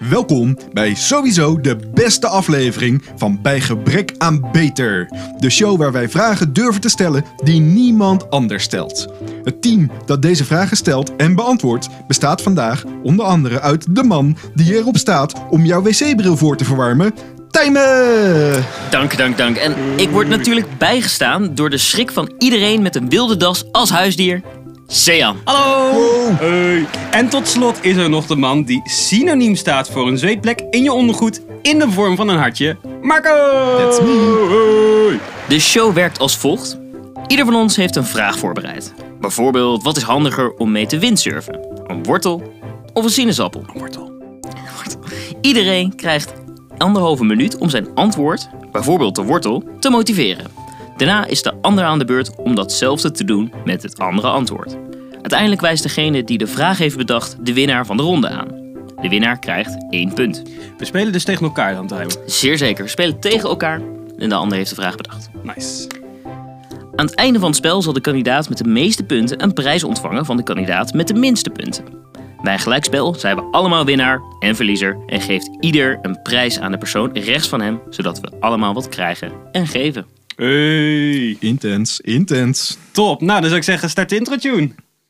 Welkom bij sowieso de beste aflevering van Bij Gebrek aan Beter. De show waar wij vragen durven te stellen die niemand anders stelt. Het team dat deze vragen stelt en beantwoordt bestaat vandaag onder andere uit de man die erop staat om jouw wc-bril voor te verwarmen, Tijmen! Dank. En ik word natuurlijk bijgestaan door de schrik van iedereen met een wilde das als huisdier, Sean. Hallo! Wow. Hey. En tot slot is er nog de man die synoniem staat voor een zweetplek in je ondergoed in de vorm van een hartje, Marco! That's me. Hey. De show werkt als volgt. Ieder van ons heeft een vraag voorbereid. Bijvoorbeeld, wat is handiger om mee te windsurfen? Een wortel of een sinaasappel? Een wortel. Iedereen krijgt 1,5 minuut om zijn antwoord, bijvoorbeeld de wortel, te motiveren. Daarna is de ander aan de beurt om datzelfde te doen met het andere antwoord. Uiteindelijk wijst degene die de vraag heeft bedacht de winnaar van de ronde aan. De winnaar krijgt 1 punt. We spelen dus tegen elkaar dan, Tijmen. Zeer zeker, we spelen tegen elkaar en de ander heeft de vraag bedacht. Nice. Aan het einde van het spel zal de kandidaat met de meeste punten een prijs ontvangen van de kandidaat met de minste punten. Bij een gelijkspel zijn we allemaal winnaar en verliezer en geeft ieder een prijs aan de persoon rechts van hem, zodat we allemaal wat krijgen en geven. Hey. Intens. Top. Nou, dan zou ik zeggen, start de intro-tune.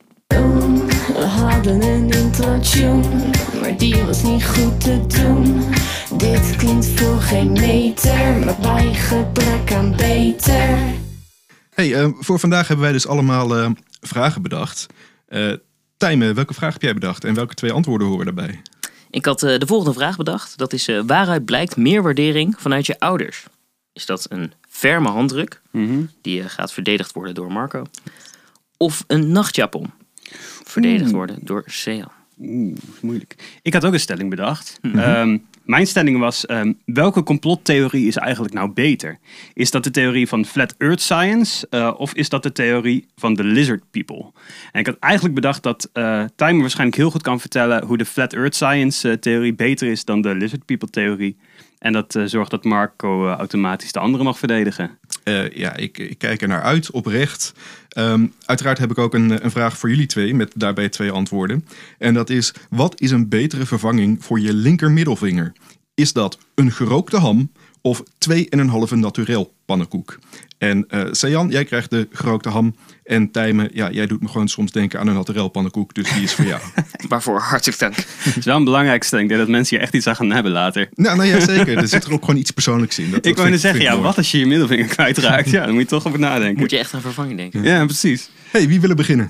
We hadden een intro-tune, maar die was niet goed te doen. Dit klinkt voor geen meter, maar bij gebrek aan beter. Hey, voor vandaag hebben wij dus allemaal vragen bedacht. Tijmen, welke vraag heb jij bedacht en welke 2 antwoorden horen daarbij? Ik had de volgende vraag bedacht. Dat is waaruit blijkt meer waardering vanuit je ouders? Is dat een ferme handdruk, die gaat verdedigd worden door Marco? Of een nachtjapon, verdedigd worden door Sean? Moeilijk. Ik had ook een stelling bedacht. Mijn stelling was, welke complottheorie is eigenlijk nou beter? Is dat de theorie van Flat Earth Science of is dat de theorie van de Lizard People? En ik had eigenlijk bedacht dat Tijmen waarschijnlijk heel goed kan vertellen hoe de Flat Earth Science theorie beter is dan de Lizard People theorie. En dat zorgt dat Marco automatisch de andere mag verdedigen. Ik kijk er naar uit, oprecht. Uiteraard heb ik ook een vraag voor jullie 2, met daarbij 2 antwoorden. En dat is, wat is een betere vervanging voor je linkermiddelvinger? Is dat een gerookte ham of 2,5 naturel pannenkoek? En Sean, jij krijgt de gerookte ham. En Tijmen, jij doet me gewoon soms denken aan een naturel pannenkoek, dus die is voor jou. Waarvoor hartelijk dank. Het is wel een belangrijke stelling. Ik denk dat mensen hier echt iets aan gaan hebben later. Nou ja, zeker. Er zit er ook gewoon iets persoonlijks in. Ik wou net zeggen, wat als je je middelvinger kwijtraakt? Ja, dan moet je toch over nadenken. Moet je echt aan vervanging denken. Ja, precies. Hey, wie wil er beginnen?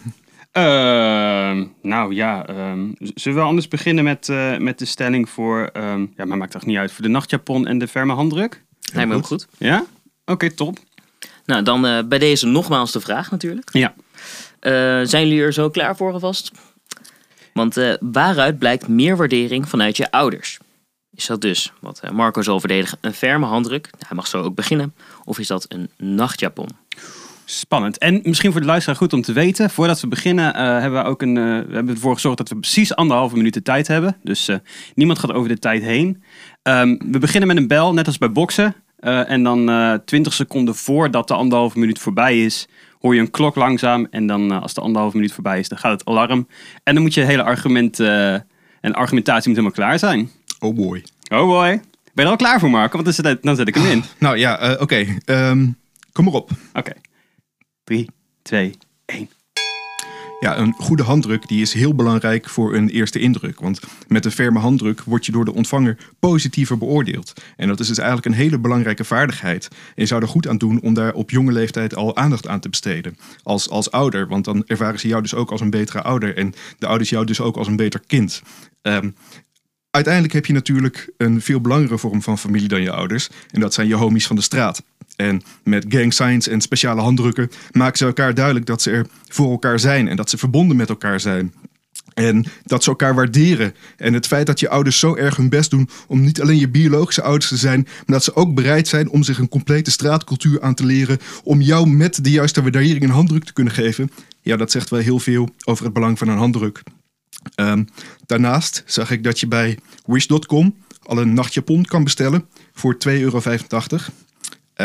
Zullen we anders beginnen met de stelling voor, maar maakt toch niet uit, voor de nachtjapon en de ferme handdruk? Lijkt me ook goed. Ja? Oké, top. Nou, dan bij deze nogmaals de vraag natuurlijk. Ja. Zijn jullie er zo klaar voor alvast? Want waaruit blijkt meer waardering vanuit je ouders? Is dat dus, wat Marco zal verdedigen, een ferme handdruk? Hij mag zo ook beginnen. Of is dat een nachtjapon? Spannend. En misschien voor de luisteraar goed om te weten. Voordat we beginnen hebben we hebben ervoor gezorgd dat we precies 1,5 minuut de tijd hebben. Dus niemand gaat over de tijd heen. We beginnen met een bel, net als bij boksen. En dan 20 seconden voordat de 1,5 minuut voorbij is, hoor je een klok langzaam. En dan als de 1,5 minuut voorbij is, dan gaat het alarm. En dan moet je het hele argument en argumentatie moet helemaal klaar zijn. Oh boy. Oh boy. Ben je er al klaar voor, Marco? Want dan zet ik hem in. Nou ja, oké. Kom maar op. Oké. 3, 2, 1. Ja, een goede handdruk die is heel belangrijk voor een eerste indruk. Want met een ferme handdruk word je door de ontvanger positiever beoordeeld. En dat is dus eigenlijk een hele belangrijke vaardigheid. En je zou er goed aan doen om daar op jonge leeftijd al aandacht aan te besteden. Als ouder, want dan ervaren ze jou dus ook als een betere ouder. En de ouders jou dus ook als een beter kind. Uiteindelijk heb je natuurlijk een veel belangere vorm van familie dan je ouders. En dat zijn je homies van de straat. En met gang signs en speciale handdrukken maken ze elkaar duidelijk dat ze er voor elkaar zijn. En dat ze verbonden met elkaar zijn. En dat ze elkaar waarderen. En het feit dat je ouders zo erg hun best doen om niet alleen je biologische ouders te zijn, maar dat ze ook bereid zijn om zich een complete straatcultuur aan te leren. Om jou met de juiste waardering een handdruk te kunnen geven. Ja, dat zegt wel heel veel over het belang van een handdruk. Daarnaast zag ik dat je bij Wish.com al een nachtjapon kan bestellen voor €2,85.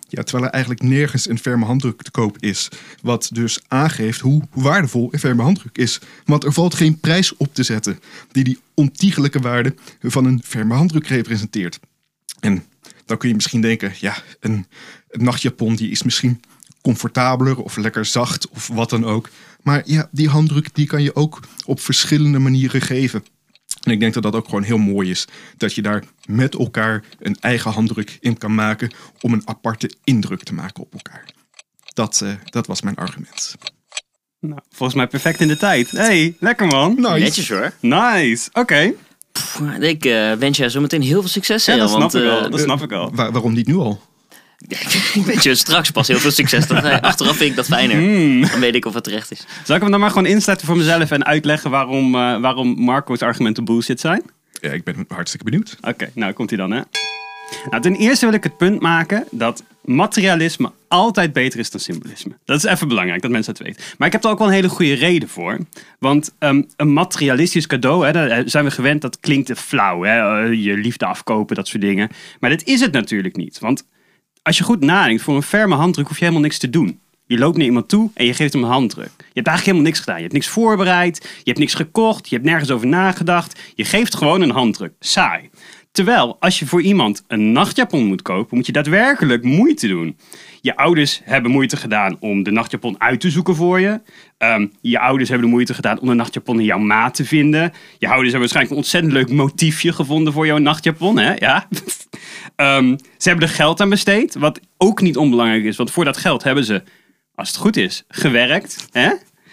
Ja, terwijl er eigenlijk nergens een ferme handdruk te koop is. Wat dus aangeeft hoe waardevol een ferme handdruk is. Want er valt geen prijs op te zetten die ontiegelijke waarde van een ferme handdruk representeert. En dan kun je misschien denken, ja, een nachtjapon die is misschien comfortabeler of lekker zacht of wat dan ook. Maar ja, die handdruk die kan je ook op verschillende manieren geven. En ik denk dat dat ook gewoon heel mooi is. Dat je daar met elkaar een eigen handdruk in kan maken om een aparte indruk te maken op elkaar. Dat was mijn argument. Nou, volgens mij perfect in de tijd. Hey, lekker man. Nice. Netjes hoor. Nice, oké. Ik wens je zometeen heel veel succes. Ja, dat want, snap ik al. Dat snap ik al. Waarom niet nu al? ik wens je straks pas heel veel succes. Achteraf vind ik dat fijner. Dan weet ik of het terecht is. Zal ik hem dan maar gewoon instarten voor mezelf en uitleggen waarom Marco's argumenten bullshit zijn? Ja, ik ben hartstikke benieuwd. Oké, nou komt hij dan hè. Nou, ten eerste wil ik het punt maken dat materialisme altijd beter is dan symbolisme. Dat is even belangrijk, dat mensen het weten. Maar ik heb er ook wel een hele goede reden voor. Want een materialistisch cadeau, hè, daar zijn we gewend, dat klinkt te flauw. Hè? Je liefde afkopen, dat soort dingen. Maar dat is het natuurlijk niet. Want als je goed nadenkt, voor een ferme handdruk hoef je helemaal niks te doen. Je loopt naar iemand toe en je geeft hem een handdruk. Je hebt eigenlijk helemaal niks gedaan. Je hebt niks voorbereid, je hebt niks gekocht, je hebt nergens over nagedacht. Je geeft gewoon een handdruk. Saai. Terwijl, als je voor iemand een nachtjapon moet kopen, moet je daadwerkelijk moeite doen. Je ouders hebben moeite gedaan om de nachtjapon uit te zoeken voor je. Je ouders hebben de moeite gedaan om de nachtjapon in jouw maat te vinden. Je ouders hebben waarschijnlijk een ontzettend leuk motiefje gevonden voor jouw nachtjapon. Hè? Ja. Ze hebben er geld aan besteed, wat ook niet onbelangrijk is. Want voor dat geld hebben ze, als het goed is, gewerkt. Hè?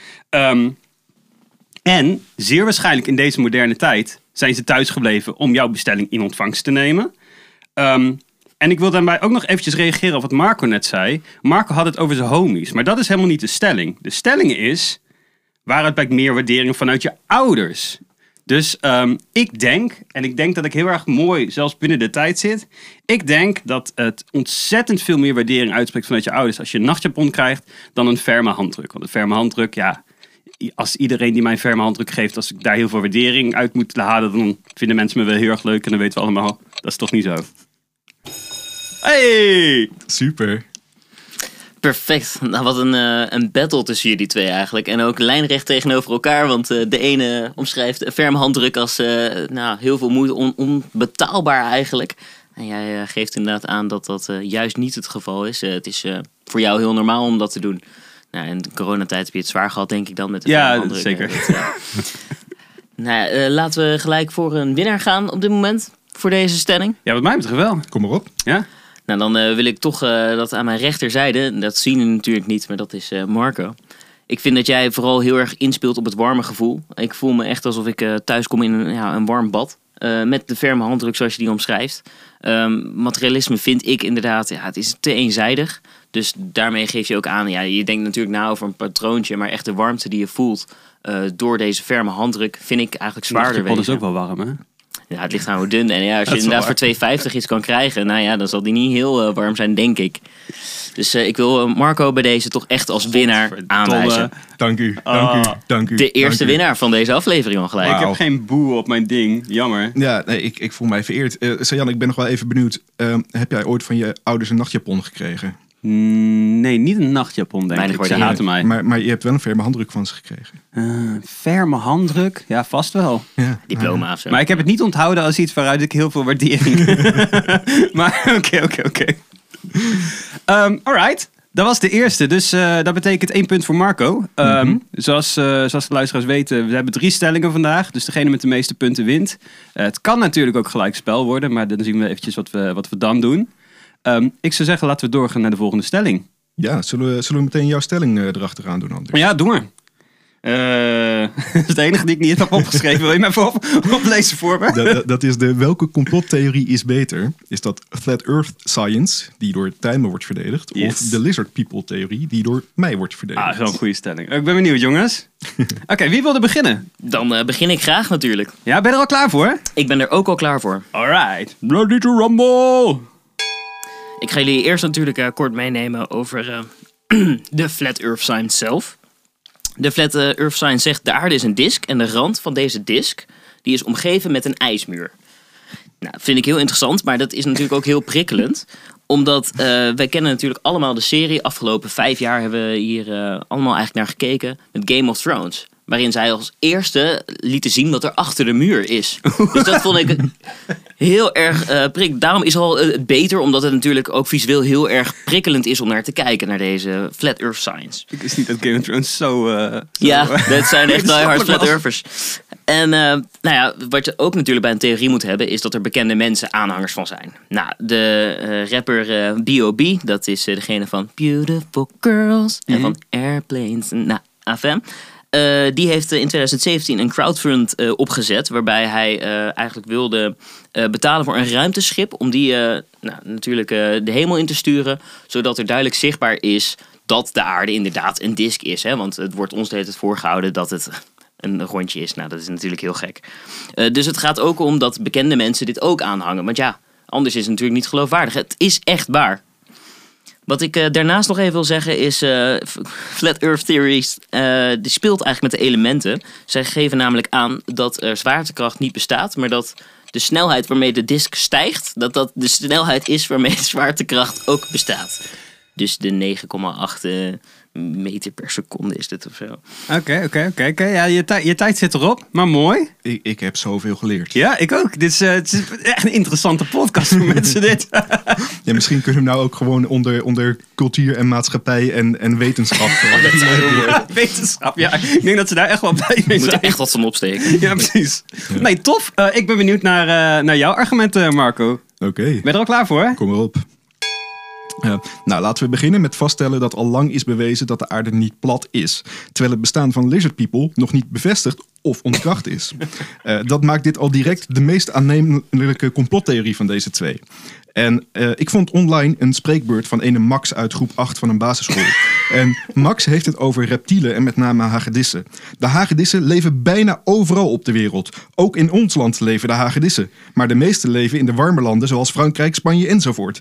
En zeer waarschijnlijk in deze moderne tijd zijn ze thuisgebleven om jouw bestelling in ontvangst te nemen. En ik wil daarbij ook nog eventjes reageren op wat Marco net zei. Marco had het over zijn homies, maar dat is helemaal niet de stelling. De stelling is, waaruit blijkt meer waardering vanuit je ouders. Dus ik denk dat ik heel erg mooi zelfs binnen de tijd zit. Ik denk dat het ontzettend veel meer waardering uitspreekt vanuit je ouders als je een nachtjapon krijgt dan een ferme handdruk. Want een ferme handdruk, ja, als iedereen die mij een ferme handdruk geeft, als ik daar heel veel waardering uit moet halen, dan vinden mensen me wel heel erg leuk en dan weten we allemaal, dat is toch niet zo. Hey! Super. Perfect. Nou, wat een battle tussen jullie twee eigenlijk. En ook lijnrecht tegenover elkaar. Want de ene omschrijft een ferme handdruk als heel veel moeite, onbetaalbaar eigenlijk. En jij geeft inderdaad aan dat dat juist niet het geval is. Het is voor jou heel normaal om dat te doen. Nou, in de coronatijd heb je het zwaar gehad, denk ik dan, met de ferme handdruk. Zeker. Laten we gelijk voor een winnaar gaan op dit moment. Voor deze stelling. Ja, wat mij betreft wel. Kom maar op. Ja? Nou, dan wil ik toch dat aan mijn rechterzijde, dat zien we natuurlijk niet, maar dat is Marco. Ik vind dat jij vooral heel erg inspeelt op het warme gevoel. Ik voel me echt alsof ik thuis kom in een warm bad. Met de ferme handdruk zoals je die omschrijft. Materialisme vind ik inderdaad, het is te eenzijdig. Dus daarmee geef je ook aan, je denkt natuurlijk na over een patroontje, maar echt de warmte die je voelt door deze ferme handdruk vind ik eigenlijk zwaarder wegen. Dat is ook wel warm, hè? Ja, het ligt aan hoe dun. En als je inderdaad voor $2,50 iets kan krijgen, dan zal die niet heel warm zijn, denk ik. Dus ik wil Marco bij deze toch echt als winnaar aanwijzen. Dank u. De eerste winnaar van deze aflevering al gelijk. Ik heb geen boe op mijn ding. Jammer. Ja, nee, ik voel mij vereerd. Sajan, ik ben nog wel even benieuwd. Heb jij ooit van je ouders een nachtjapon gekregen? Nee, niet een nachtjapon, denk ik. Ze haten mij. Maar je hebt wel een ferme handdruk van ze gekregen. Ferme handdruk? Ja, vast wel. Ja. Diploma of zo. Maar ik heb het niet onthouden als iets waaruit ik heel veel waardering... Maar oké. Alright. Dat was de eerste. Dus dat betekent 1 punt voor Marco. Zoals de luisteraars weten, we hebben 3 stellingen vandaag. Dus degene met de meeste punten wint. Het kan natuurlijk ook gelijkspel worden. Maar dan zien we eventjes wat we dan doen. Ik zou zeggen, laten we doorgaan naar de volgende stelling. Ja, zullen we meteen jouw stelling erachteraan doen, Anders? Ja, doe maar. Dat is de enige die ik niet heb opgeschreven. Wil je mij even oplezen voor me? Dat is welke complottheorie is beter? Is dat Flat Earth Science, die door Tijmen wordt verdedigd? Yes. Of de Lizard People theorie, die door mij wordt verdedigd? Dat is wel een goede stelling. Ik ben benieuwd, jongens. Oké, wie wil er beginnen? Dan begin ik graag natuurlijk. Ja, ben je er al klaar voor? Ik ben er ook al klaar voor. Alright. Ready to rumble! Ik ga jullie eerst natuurlijk kort meenemen over de Flat Earth Science zelf. De Flat Earth Science zegt, de aarde is een disk en de rand van deze disk die is omgeven met een ijsmuur. Nou, vind ik heel interessant, maar dat is natuurlijk ook heel prikkelend. Omdat wij kennen natuurlijk allemaal de serie. Afgelopen 5 jaar hebben we hier allemaal eigenlijk naar gekeken. Met Game of Thrones. Waarin zij als eerste lieten zien wat er achter de muur is. Dus dat vond ik heel erg prikkelend. Daarom is het beter, omdat het natuurlijk ook visueel heel erg prikkelend is om naar te kijken. Naar deze Flat Earth Science. Ik wist niet dat Game of Thrones zo... Ja, dat zijn echt diehard Flat Earthers. En wat je ook natuurlijk bij een theorie moet hebben, is dat er bekende mensen aanhangers van zijn. Nou, de rapper B.O.B., dat is degene van Beautiful Girls en van Airplanes. Nou, AFM. Die heeft in 2017 een crowdfund opgezet, waarbij hij eigenlijk wilde betalen voor een ruimteschip om die natuurlijk de hemel in te sturen, zodat er duidelijk zichtbaar is dat de aarde inderdaad een disk is. Hè? Want het wordt ons de hele tijd voorgehouden dat het een rondje is. Nou, dat is natuurlijk heel gek. Dus het gaat ook om dat bekende mensen dit ook aanhangen. Want ja, anders is het natuurlijk niet geloofwaardig. Het is echt waar. Wat ik daarnaast nog even wil zeggen is... Flat Earth Theories die speelt eigenlijk met de elementen. Zij geven namelijk aan dat zwaartekracht niet bestaat, maar dat de snelheid waarmee de disk stijgt, dat de snelheid is waarmee de zwaartekracht ook bestaat. Dus de 9,8 meter per seconde is dit of zo. Oké. Ja, je tijd zit erop, maar mooi. Ik heb zoveel geleerd. Ja, ik ook. Het is echt een interessante podcast voor mensen dit. Ja, misschien kunnen we nou ook gewoon onder cultuur en maatschappij en wetenschap. Wetenschap, ja. Ik denk dat ze daar echt wel blij mee Moet zijn. er echt wat van opsteken. Ja, precies. Ja. Nee, tof. Ik ben benieuwd naar jouw argumenten, Marco. Oké. Ben je er al klaar voor? Kom erop. Nou, laten we beginnen met vaststellen dat al lang is bewezen dat de aarde niet plat is. Terwijl het bestaan van lizard people nog niet bevestigd of ontkracht is. Dat maakt dit al direct de meest aannemelijke complottheorie van deze twee. En ik vond online een spreekbeurt van ene Max uit groep 8 van een basisschool. En Max heeft het over reptielen en met name hagedissen. De hagedissen leven bijna overal op de wereld. Ook in ons land leven de hagedissen. Maar de meeste leven in de warme landen zoals Frankrijk, Spanje enzovoort.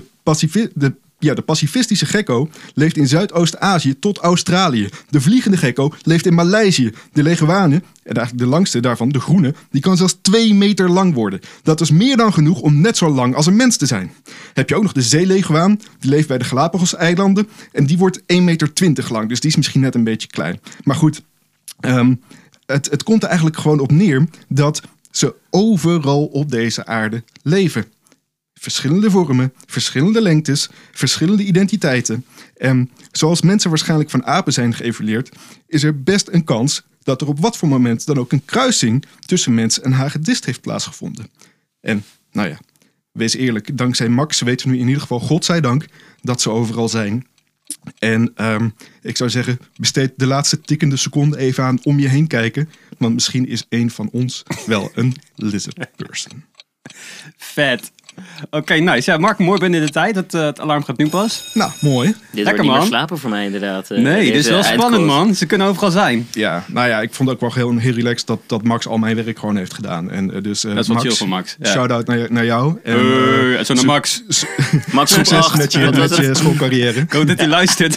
De pacifistische gekko leeft in Zuidoost-Azië tot Australië. De vliegende gekko leeft in Maleisië. De leguane, en eigenlijk de langste daarvan, de groene, die kan zelfs 2 meter lang worden. Dat is meer dan genoeg om net zo lang als een mens te zijn. Heb je ook nog de zeeleguaan, die leeft bij de Galapagos-eilanden. En die wordt 1,20 meter lang, dus die is misschien net een beetje klein. Maar goed, het komt er eigenlijk gewoon op neer dat ze overal op deze aarde leven. Verschillende vormen, verschillende lengtes, verschillende identiteiten. En zoals mensen waarschijnlijk van apen zijn geëvolueerd, is er best een kans dat er op wat voor moment dan ook een kruising tussen mens en hagedist heeft plaatsgevonden. En, nou ja, wees eerlijk, dankzij Max weten we nu in ieder geval, godzijdank, dat ze overal zijn. En ik zou zeggen, besteed de laatste tikkende seconde even aan om je heen kijken, want misschien is een van ons wel een lizard person. Vet. Oké, nice. Ja, Mark, mooi binnen de tijd. Het alarm gaat nu pas. Nou, mooi. Dit Lekker, wordt niet man. meer slapen voor mij inderdaad. Nee, dit is wel spannend, man. Ze kunnen overal zijn. Ja, nou ja, ik vond het ook wel heel relaxed dat Max al mijn werk gewoon heeft gedaan. En dus Dat is wel Max, chill van Max. Ja. Shout-out naar jou. En, zo naar Max. Max groep succes 8. met je schoolcarrière. Ik hoop dat hij luistert.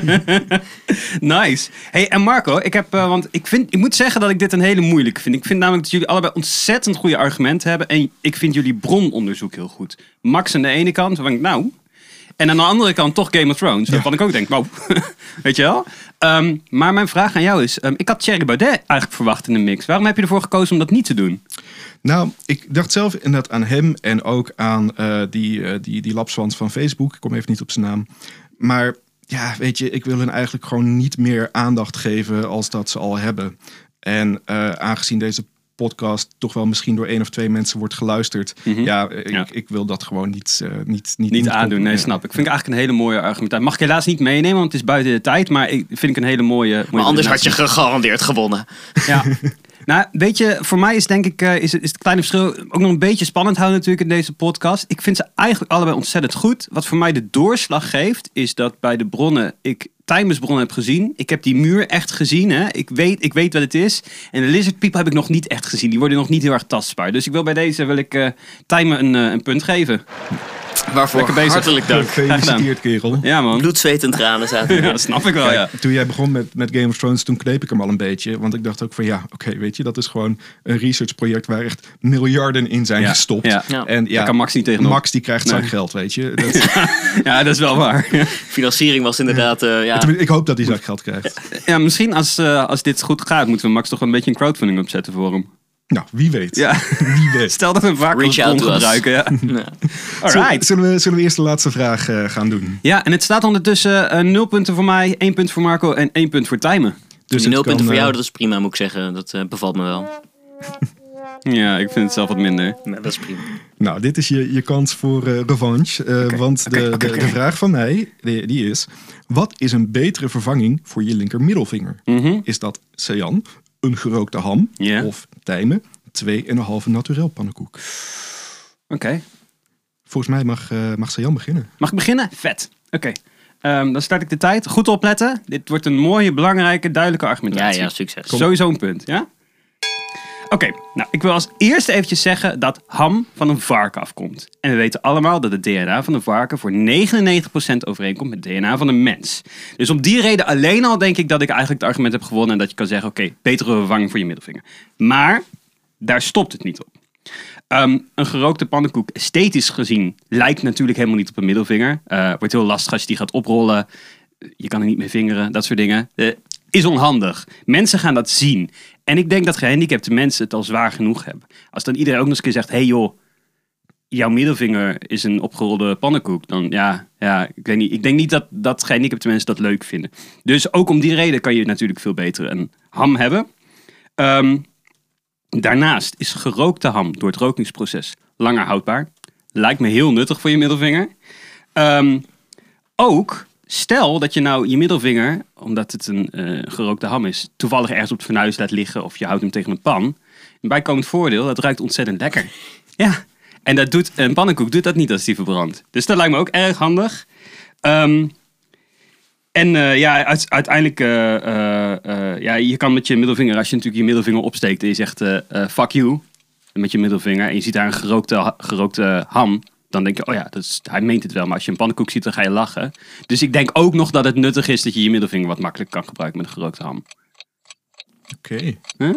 Nice. Hey, en Marco, ik moet zeggen dat ik dit een hele moeilijke vind. Ik vind namelijk dat jullie allebei ontzettend goede argumenten hebben. En ik vind jullie brononderzoek heel goed. Max aan de ene kant, waarvan ik nou... En aan de andere kant toch Game of Thrones. Waarvan ik ook denk, wow. Weet je wel? Maar mijn vraag aan jou is... ik had Thierry Baudet eigenlijk verwacht in de mix. Waarom heb je ervoor gekozen om dat niet te doen? Nou, ik dacht zelf inderdaad aan hem en ook aan die lapswans van Facebook. Ik kom even niet op zijn naam. Maar ja, weet je, ik wil hen eigenlijk gewoon niet meer aandacht geven als dat ze al hebben. En aangezien deze podcast toch wel misschien door 1 of 2 mensen wordt geluisterd. Mm-hmm. Ik wil dat gewoon niet aandoen. Nee, snap ik. Vind ik eigenlijk een hele mooie argumentatie. Mag ik helaas niet meenemen, want het is buiten de tijd. Maar vind ik een hele mooie maar anders had je gegarandeerd gewonnen. Ja. Nou, weet je, voor mij is denk ik is het kleine verschil ook nog een beetje spannend houden natuurlijk in deze podcast. Ik vind ze eigenlijk allebei ontzettend goed. Wat voor mij de doorslag geeft, is dat bij de bronnen ik Timersbron heb gezien. Ik heb die muur echt gezien. Hè? Ik weet wat het is. En de Lizard People heb ik nog niet echt gezien. Die worden nog niet heel erg tastbaar. Dus ik wil bij deze Timer een punt geven. Waarvoor hartelijk dank. Gefeliciteerd, kerel. Ja, man. Bloed, zweet en tranen zaten Ja, er. dat snap ik wel, ja. Toen jij begon met Game of Thrones, toen kneep ik hem al een beetje. Want ik dacht ook van weet je, dat is gewoon een researchproject waar echt miljarden in zijn gestopt. Ja. Ja. En Daar kan Max niet tegenop. Max die krijgt zakgeld, weet je. Dat, Ja, dat is wel waar. Financiering was inderdaad... Ik hoop dat hij zakgeld krijgt. Ja, misschien als dit goed gaat, moeten we Max toch een beetje een crowdfunding opzetten voor hem. Nou, wie weet. Ja. Wie weet. Stel dat we een vaak Reach out to us. gebruiken. Ja. Ja. Alright. Zullen we eerst de laatste vraag gaan doen? Ja, en het staat ondertussen 0 punten voor mij, 1 punt voor Marco en 1 punt voor Tijmen. Dus Die 0 het punten kan, voor jou, dat is prima, moet ik zeggen. Dat bevalt me wel. Ja, ik vind het zelf wat minder. Nou, dat is prima. Nou, dit is je kans voor revanche. Want de vraag van mij, die is... Wat is een betere vervanging voor je linker middelvinger? Is dat Sejan, een gerookte ham? Ja. Of Tijmen, 2,5 naturel pannenkoek? Oké. Volgens mij mag Sejan beginnen. Mag ik beginnen? Vet. Oké. Dan start ik de tijd. Goed opletten. Dit wordt een mooie, belangrijke, duidelijke argumentatie. Ja, succes. Sowieso een punt, ja? Oké, nou, ik wil als eerste eventjes zeggen dat ham van een varken afkomt. En we weten allemaal dat het DNA van een varken voor 99% overeenkomt met het DNA van een mens. Dus om die reden alleen al denk ik dat ik eigenlijk het argument heb gewonnen en dat je kan zeggen, oké, betere vervanging voor je middelvinger. Maar daar stopt het niet op. Een gerookte pannenkoek, esthetisch gezien, lijkt natuurlijk helemaal niet op een middelvinger. Wordt heel lastig als je die gaat oprollen. Je kan er niet mee vingeren, dat soort dingen. Is onhandig. Mensen gaan dat zien. En ik denk dat gehandicapte mensen het al zwaar genoeg hebben. Als dan iedereen ook nog eens een keer zegt, hey joh, jouw middelvinger is een opgerolde pannenkoek. Dan ja, ik weet niet. Ik denk niet dat gehandicapte mensen dat leuk vinden. Dus ook om die reden kan je natuurlijk veel beter een ham hebben. Daarnaast is gerookte ham door het rokingsproces langer houdbaar. Lijkt me heel nuttig voor je middelvinger. Ook, stel dat je nou je middelvinger, omdat het een gerookte ham is, toevallig ergens op het fornuis laat liggen of je houdt hem tegen een pan. Een bijkomend voordeel, dat ruikt ontzettend lekker. Ja, en een pannenkoek doet dat niet als die verbrandt. Dus dat lijkt me ook erg handig. Uiteindelijk, je kan met je middelvinger, als je natuurlijk je middelvinger opsteekt en je zegt fuck you, met je middelvinger, en je ziet daar een gerookte ham, dan denk je, oh ja, hij meent het wel. Maar als je een pannenkoek ziet, dan ga je lachen. Dus ik denk ook nog dat het nuttig is dat je je middelvinger wat makkelijk kan gebruiken met een gerookte ham. Oké.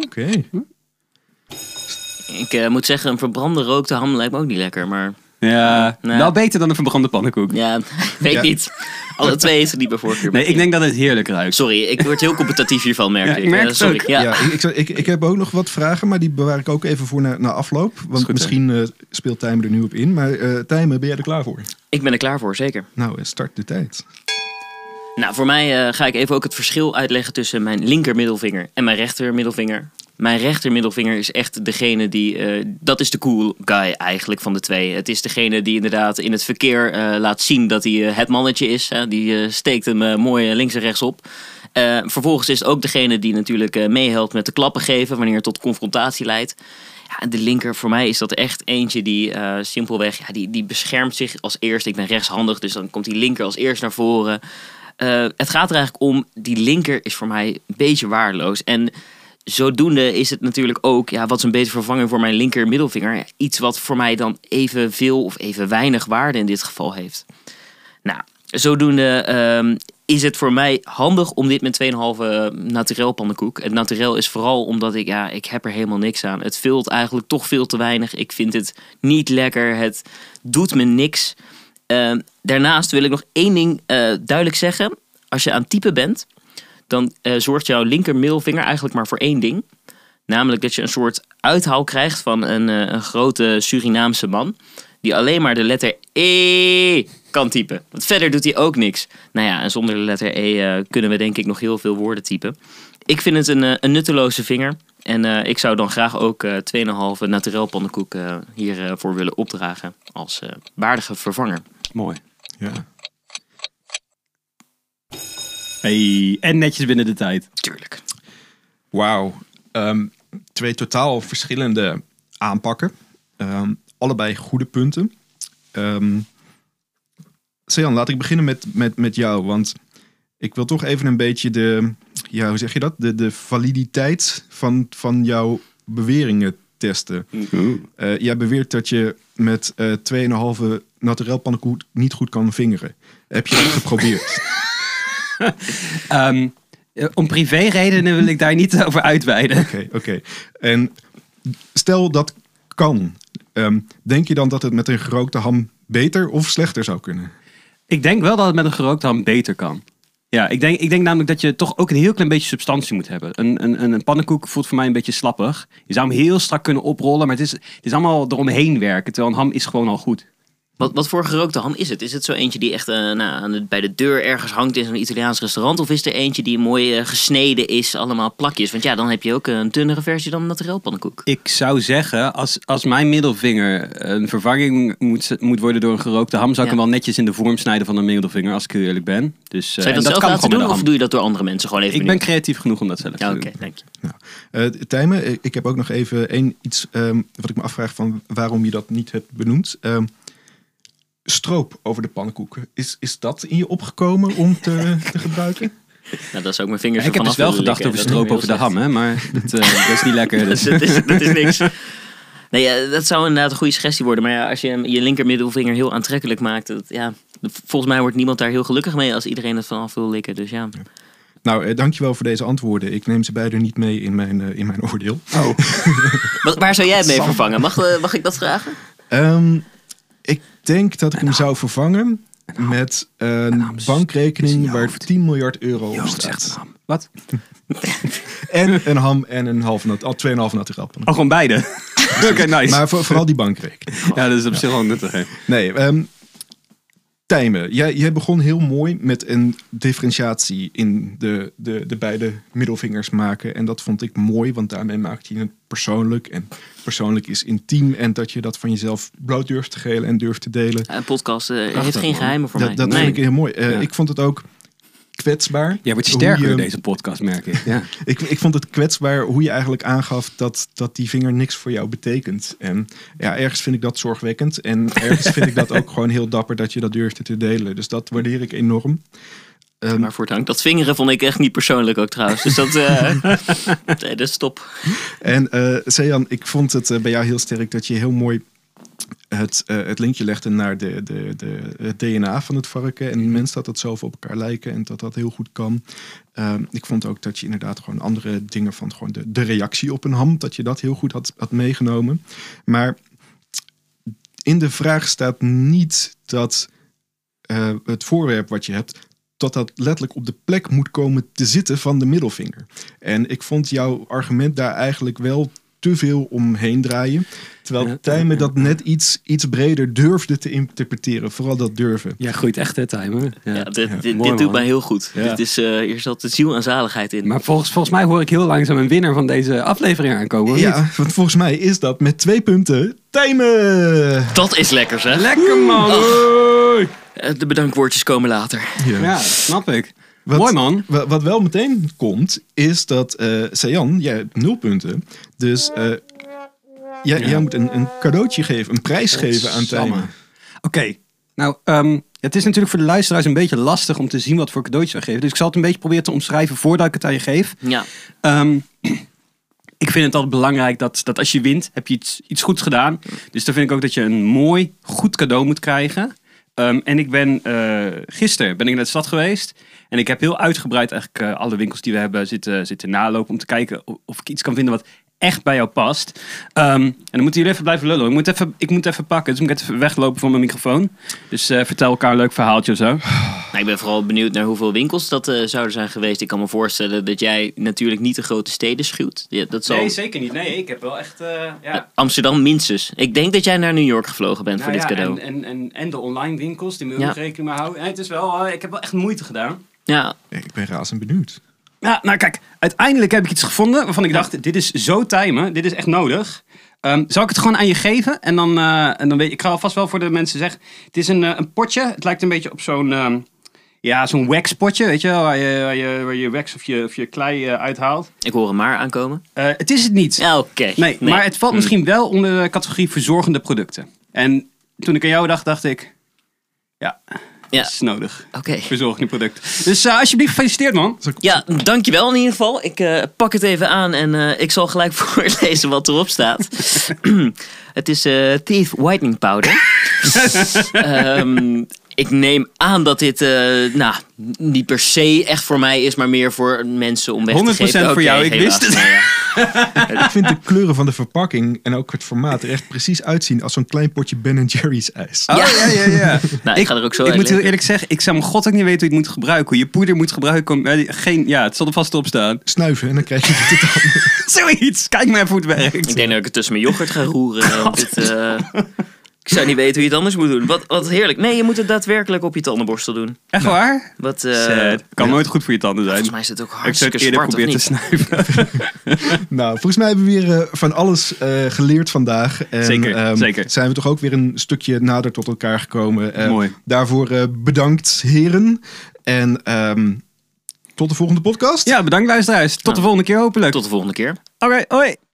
Ik moet zeggen, een verbrande rookte ham lijkt me ook niet lekker, maar... Ja, Nee. wel beter dan een verbrande pannenkoek. Ja, weet niet. Alle twee is het niet bij voorkeur. Nee, ik denk dat het heerlijk ruikt. Sorry, ik word heel competitief hiervan, merk Ja, ik. ik merk het Sorry. ook. Ja. Ik heb ook nog wat vragen, maar die bewaar ik ook even voor na afloop. Want goed, misschien speelt Tijmen er nu op in. Maar Tijmen, ben jij er klaar voor? Ik ben er klaar voor, zeker. Nou, start de tijd. Nou, voor mij ga ik even ook het verschil uitleggen tussen mijn linker middelvinger en mijn rechter middelvinger. Mijn rechter middelvinger is echt degene die... dat is de cool guy eigenlijk van de twee. Het is degene die inderdaad in het verkeer laat zien dat hij het mannetje is. Die steekt hem mooi links en rechts op. Vervolgens is het ook degene die natuurlijk meehelpt met de klappen geven wanneer het tot confrontatie leidt. Ja, en de linker, voor mij is dat echt eentje die simpelweg... Ja, die beschermt zich als eerste. Ik ben rechtshandig, dus dan komt die linker als eerst naar voren. Het gaat er eigenlijk om, die linker is voor mij een beetje waardeloos. En zodoende is het natuurlijk ook, wat is een betere vervanging voor mijn linker middelvinger? Ja, iets wat voor mij dan evenveel of even weinig waarde in dit geval heeft. Nou, zodoende is het voor mij handig om dit met 2,5 naturel pannenkoek. Het naturel is vooral omdat ik heb er helemaal niks aan. Het vult eigenlijk toch veel te weinig. Ik vind het niet lekker. Het doet me niks. Daarnaast wil ik nog één ding duidelijk zeggen. Als je aan het typen bent, dan zorgt jouw linker middelvinger eigenlijk maar voor één ding. Namelijk dat je een soort uithaal krijgt van een grote Surinaamse man. Die alleen maar de letter E kan typen. Want verder doet hij ook niks. Nou ja, en zonder de letter E kunnen we denk ik nog heel veel woorden typen. Ik vind het een nutteloze vinger. En ik zou dan graag ook 2,5 naturel pannenkoek hiervoor willen opdragen. Als waardige vervanger. Mooi. Ja. Hey, en netjes binnen de tijd. Tuurlijk. Wauw. 2 totaal verschillende aanpakken. Allebei goede punten. Sejan, laat ik beginnen met jou. Want ik wil toch even een beetje hoe zeg je dat? De validiteit van jouw beweringen testen. Jij beweert dat je met 2,5 naturel pannenkoek niet goed kan vingeren. Heb je dat geprobeerd? Om privéredenen wil ik daar niet over uitweiden. Oké. En stel dat kan. Denk je dan dat het met een gerookte ham beter of slechter zou kunnen? Ik denk wel dat het met een gerookte ham beter kan. Ja, ik denk namelijk dat je toch ook een heel klein beetje substantie moet hebben. Een pannenkoek voelt voor mij een beetje slappig. Je zou hem heel strak kunnen oprollen, maar het is allemaal eromheen werken. Terwijl een ham is gewoon al goed. Wat voor gerookte ham is het? Is het zo eentje die echt bij de deur ergens hangt in zo'n Italiaans restaurant? Of is er eentje die mooi gesneden is, allemaal plakjes? Want ja, dan heb je ook een dunnere versie dan een naturel pannenkoek. Ik zou zeggen, als mijn middelvinger een vervanging moet worden door een gerookte ham, zou ik hem wel netjes in de vorm snijden van een middelvinger, als ik heel eerlijk ben. Dus, zou je dat zelf laten doen of doe je dat door andere mensen? Gewoon even ik ben creatief genoeg om dat zelf te doen. Oké, dank je. Tijmen, ik heb ook nog even iets wat ik me afvraag van waarom je dat niet hebt benoemd. Stroop over de pannenkoeken. Is dat in je opgekomen om te gebruiken? Nou, dat zou ik mijn vingers ik heb dus wel gedacht over stroop over de ham, hè, maar dat is niet lekker. Dus. dat is niks. Nee, dat zou inderdaad een goede suggestie worden. Maar ja, als je je linkermiddelvinger heel aantrekkelijk maakt, volgens mij wordt niemand daar heel gelukkig mee als iedereen het vanaf wil likken. Dus ja. Nou, dankjewel voor deze antwoorden. Ik neem ze beide niet mee in mijn oordeel. Oh. Waar zou jij het mee vervangen? Mag ik dat vragen? Ik denk dat ik hem zou vervangen met een bankrekening waar 10 miljard euro op staat. Wat? En een ham en een 2,5 naturel. Oh, gewoon beide? Oké, nice. Maar vooral die bankrekening. Ja, dat is op zich wel nuttig, hè? Nee, Tijmen, jij begon heel mooi met een differentiatie in de beide middelvingers maken. En dat vond ik mooi, want daarmee maakte je het persoonlijk. En persoonlijk is intiem. En dat je dat van jezelf bloot durft te gelen en durft te delen. Een podcast heeft geen geheimen voor mij. Dat vind ik heel mooi. Ik vond het ook kwetsbaar. Jij wordt sterker in deze podcast, merk ik. Ja. Ik vond het kwetsbaar hoe je eigenlijk aangaf dat die vinger niks voor jou betekent. En ja, ergens vind ik dat zorgwekkend. En ergens vind ik dat ook gewoon heel dapper dat je dat durfde te delen. Dus dat waardeer ik enorm. Maar voor dank. Dat vingeren vond ik echt niet persoonlijk ook trouwens. Dus dat... nee, dat is top. En Sejan, ik vond het bij jou heel sterk dat je heel mooi het linkje legde naar het DNA van het varken. En de mens dat zoveel op elkaar lijken en dat heel goed kan. Ik vond ook dat je inderdaad gewoon andere dingen van gewoon de reactie op een ham, dat je dat heel goed had meegenomen. Maar in de vraag staat niet dat het voorwerp wat je hebt, dat letterlijk op de plek moet komen te zitten van de middelvinger. En ik vond jouw argument daar eigenlijk wel te veel omheen draaien. Terwijl Tijmen dat net iets breder durfde te interpreteren. Vooral dat durven. Ja, groeit echt, hè, Tijmen? Ja. Dit doet mij heel goed. Ja. Hier zat de ziel en zaligheid in. Maar volgens mij hoor ik heel langzaam een winnaar van deze aflevering aankomen. Ja, want volgens mij is dat met 2 punten Tijmen. Dat is lekker, zeg. Lekker, man. Oh. De bedankwoordjes komen later. Ja, snap ik. Mooi, man. Wat wel meteen komt, is dat Sejan, jij hebt 0 punten. Dus jij moet een cadeautje geven, een prijs geven aan Tijmen. Oké. Nou, het is natuurlijk voor de luisteraars een beetje lastig om te zien wat voor cadeautjes we geven. Dus ik zal het een beetje proberen te omschrijven voordat ik het aan je geef. Ja. Ik vind het altijd belangrijk dat als je wint, heb je iets goeds gedaan. Dus dan vind ik ook dat je een mooi, goed cadeau moet krijgen. En ik ben gisteren naar de stad geweest. En ik heb heel uitgebreid eigenlijk alle winkels die we hebben zitten nalopen. Om te kijken of ik iets kan vinden wat echt bij jou past. En dan moeten jullie even blijven lullen. Ik moet even pakken. Dus moet ik even weglopen van mijn microfoon. Dus vertel elkaar een leuk verhaaltje of zo. Nou, ik ben vooral benieuwd naar hoeveel winkels dat zouden zijn geweest. Ik kan me voorstellen dat jij natuurlijk niet de grote steden schuwt. Ja, dat zal... Nee, zeker niet. Nee, ik heb wel echt... Amsterdam minstens. Ik denk dat jij naar New York gevlogen bent voor dit cadeau. En de online winkels, die moet je ook rekening mee houden. Het is wel, ik heb wel echt moeite gedaan. Ja. Ik ben razend benieuwd. Ja, nou kijk, uiteindelijk heb ik iets gevonden waarvan ik dacht, dit is zo Tijmen, dit is echt nodig. Zal ik het gewoon aan je geven? En dan weet ik ga alvast wel voor de mensen zeggen, het is een potje. Het lijkt een beetje op zo'n waxpotje, weet je wel, waar je wax of je klei uithaalt. Ik hoor hem maar aankomen. Het is het niet. Ja, oké. Nee, maar het valt misschien wel onder de categorie verzorgende producten. En toen ik aan jou dacht ik, ja, Ja. Dat is nodig. Oké. Verzorg nu product. Dus alsjeblieft, gefeliciteerd man. Ja, dankjewel in ieder geval. Ik pak het even aan en ik zal gelijk voorlezen wat erop staat. Het is teeth whitening powder. Ik neem aan dat dit niet per se echt voor mij is, maar meer voor mensen om weg te 100% geven. voor jou, ik helaas. wist het. Nou ja. Ik vind de kleuren van de verpakking en ook het formaat er echt precies uitzien als zo'n klein potje Ben & Jerry's ijs. Oh, ja. Nou, ik ga er ook zo Ik moet heel uitleggen. eerlijk zeggen, ik zou mijn god ook niet weten hoe je het moet gebruiken. Hoe je poeder moet gebruiken. Het zal er vast op staan. Snuiven en dan krijg je het dan. Zoiets. Kijk maar even hoe het werkt. Ik denk dat ik het tussen mijn yoghurt ga roeren. Want ik zou niet weten hoe je het anders moet doen. Wat heerlijk. Nee, je moet het daadwerkelijk op je tandenborstel doen. Echt waar? Wat, Sad. Kan nooit goed voor je tanden zijn. volgens mij is het ook Ik zou hartstikke het eerder zwart, of proberen te niet? snuiven. Nou, volgens mij hebben we weer van alles geleerd vandaag. En, Zeker. Zijn we toch ook weer een stukje nader tot elkaar gekomen. Mooi. Daarvoor bedankt, heren. En tot de volgende podcast. Ja, bedankt luisteraars. Tot de volgende keer hopelijk. Tot de volgende keer. Oké, hoi.